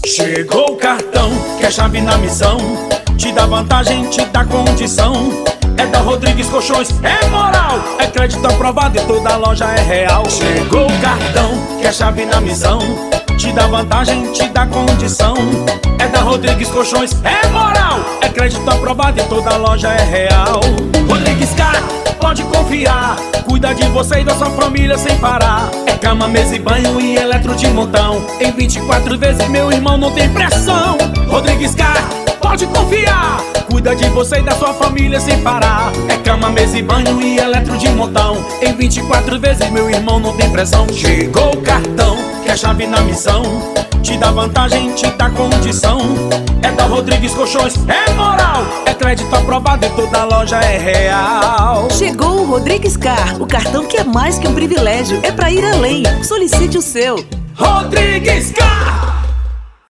Chegou o cartão, que é chave na missão. Te dá vantagem, te dá condição. É da Rodrigues Colchões, é moral. É crédito aprovado e toda loja é real. Chegou o cartão, que é chave na missão. Te dá vantagem, te dá condição. É da Rodrigues Colchões, é moral. É crédito aprovado e toda loja é real. Rodrigues Car, pode confiar. Cuida de você e da sua família sem parar. É cama, mesa e banho e eletro de montão. Em 24 vezes, meu irmão, não tem pressão. Rodrigues Car, pode confiar. Cuida de você e da sua família sem parar. É cama, mesa e banho e eletro de montão. Em 24 vezes, meu irmão, não tem pressão. Chegou o cartão, que é chave na missão. Te dá vantagem, te dá condição. É da Rodrigues Colchões, é moral. É crédito aprovado e toda loja é real. Chegou o Rodrigues Car, o cartão que é mais que um privilégio, é pra ir além. Solicite o seu. Rodrigues Car.